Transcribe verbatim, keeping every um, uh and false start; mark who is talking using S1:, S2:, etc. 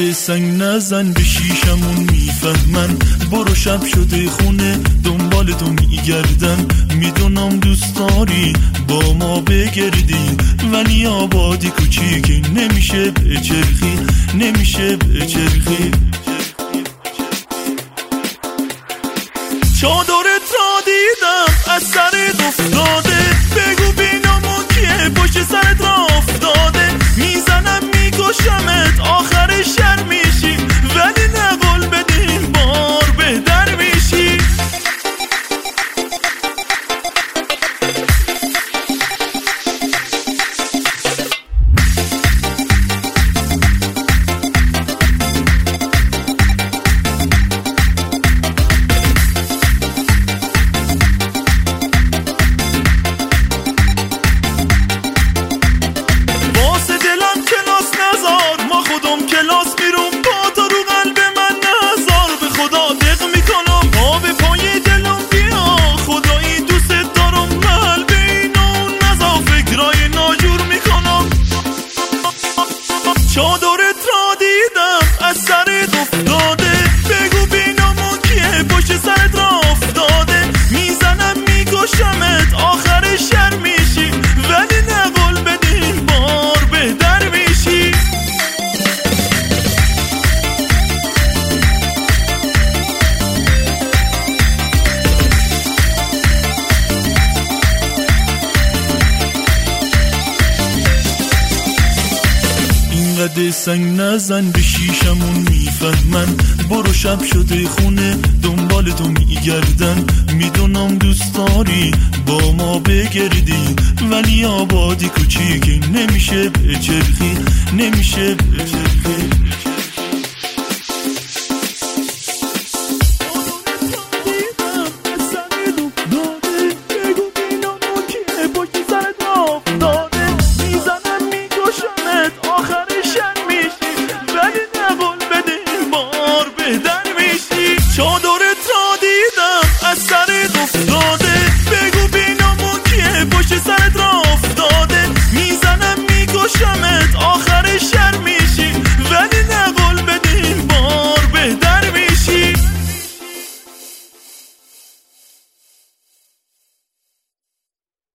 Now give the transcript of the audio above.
S1: اینقدر سنگ نزن به شیشمون میفهمن، برو شب شده خونه دنبال تو میگردن. میدونم دوست داری با ما بگردی، ولی آبادی کوچیک نمیشه بچرخی، نمیشه بچرخی. چادرت را دیدم از سرت افتاده، بگو بینامون کیه پشت سرت را افتاده. میزنم میکشمت آخر شر میشی، ولی نه قول بدیم بار بهتر میشی. کلاس میرم با تو رو قلب من نزار، به خدا دق میکنم با به پای دلم بیا. خدایی دوست دارم قلب اینو نزا، فکرای ناجور میکنم. چادرت را دیدم از سرت افتاده، بگو بینامون کیه پشت سرت را افتاده. میزنم میکشمت آخر شر میشی، ولی نه قول بدیم بار بهتر میشی. اینقدر سنگ نزن به شیشمون میفهمن، برو شب شده خونه دنبال تو میگردن. میدونم دوست داری با ما بگردی، ولی آبادی کوچیک نمیشه بچرخی، نمیشه بچرخی.